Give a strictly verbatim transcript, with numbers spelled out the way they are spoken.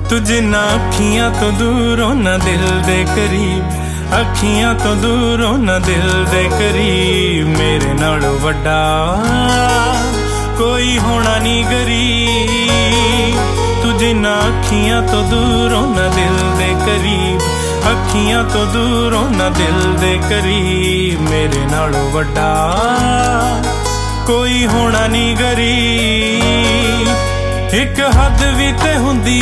तू जिन्ना अखियां तो दूर होना दिल दे करीब, अखियां तो दूर होना दिल दे करीब। मेरे नालों वड्डा कोई होना नहीं गरीब। तू जिन्ना अखियां तो दूर होना दिल दे करीब, अखियां तो दूर होना दिल दे करीब। मेरे नालों वड्डा कोई होना नहीं गरीब। एक हद भी ते हुंदी